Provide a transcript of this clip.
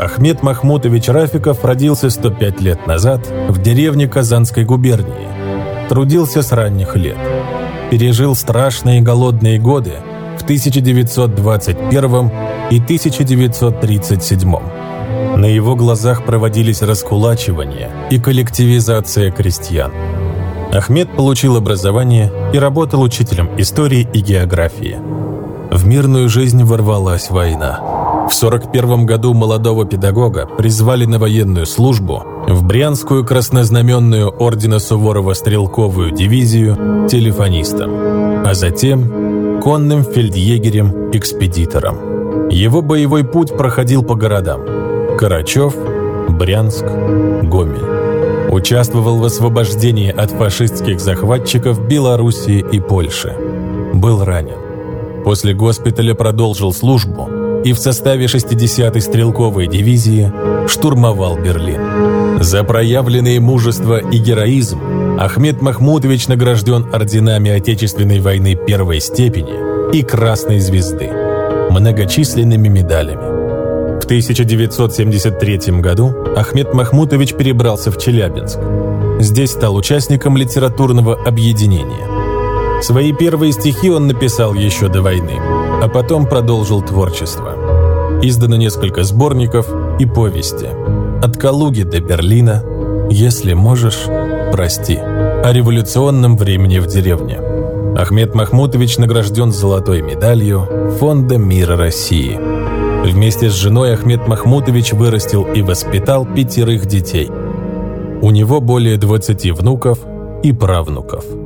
Ахмед Махмутович Рафиков родился 105 лет назад в деревне Казанской губернии. Трудился с ранних лет. Пережил страшные голодные годы в 1921 и 1937. На его глазах проводились раскулачивания и коллективизация крестьян. Ахмед получил образование и работал учителем истории и географии. В мирную жизнь ворвалась война. В 1941 году молодого педагога призвали на военную службу в Брянскую краснознаменную ордена Суворова стрелковую дивизию телефонистом, а затем конным фельдъегерем-экспедитором. Его боевой путь проходил по городам: Карачев, Брянск, Гомель. Участвовал в освобождении от фашистских захватчиков Белоруссии и Польши. Был ранен. После госпиталя продолжил службу и в составе 60-й стрелковой дивизии штурмовал Берлин. За проявленные мужество и героизм Ахмед Махмутович награжден орденами Отечественной войны первой степени и Красной звезды, многочисленными медалями. В 1973 году Ахмед Махмутович перебрался в Челябинск. Здесь стал участником литературного объединения. Свои первые стихи он написал еще до войны, а потом продолжил творчество. Издано несколько сборников и повести: «От Калуги до Берлина», «Если можешь, прости», о революционном времени в деревне. Ахмед Махмутович награжден золотой медалью Фонда мира России. Вместе с женой Ахмед Махмутович вырастил и воспитал 5 детей. У него более 20 внуков и правнуков.